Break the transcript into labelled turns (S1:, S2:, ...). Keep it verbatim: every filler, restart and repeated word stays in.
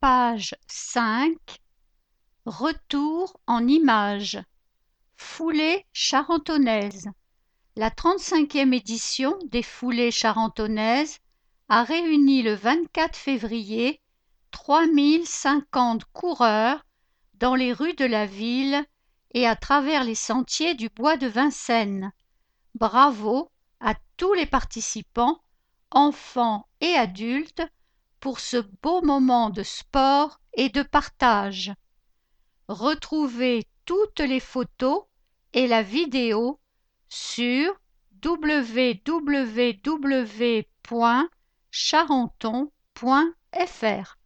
S1: Page cinq. Retour en images. Foulées charentonnaises. La trente-cinquième édition des Foulées charentonnaises a réuni le vingt-quatre février trois mille cinquante coureurs dans les rues de la ville et à travers les sentiers du bois de Vincennes. Bravo à tous les participants, enfants et adultes, pour ce beau moment de sport et de partage. Retrouvez toutes les photos et la vidéo sur w w w point charenton point f r.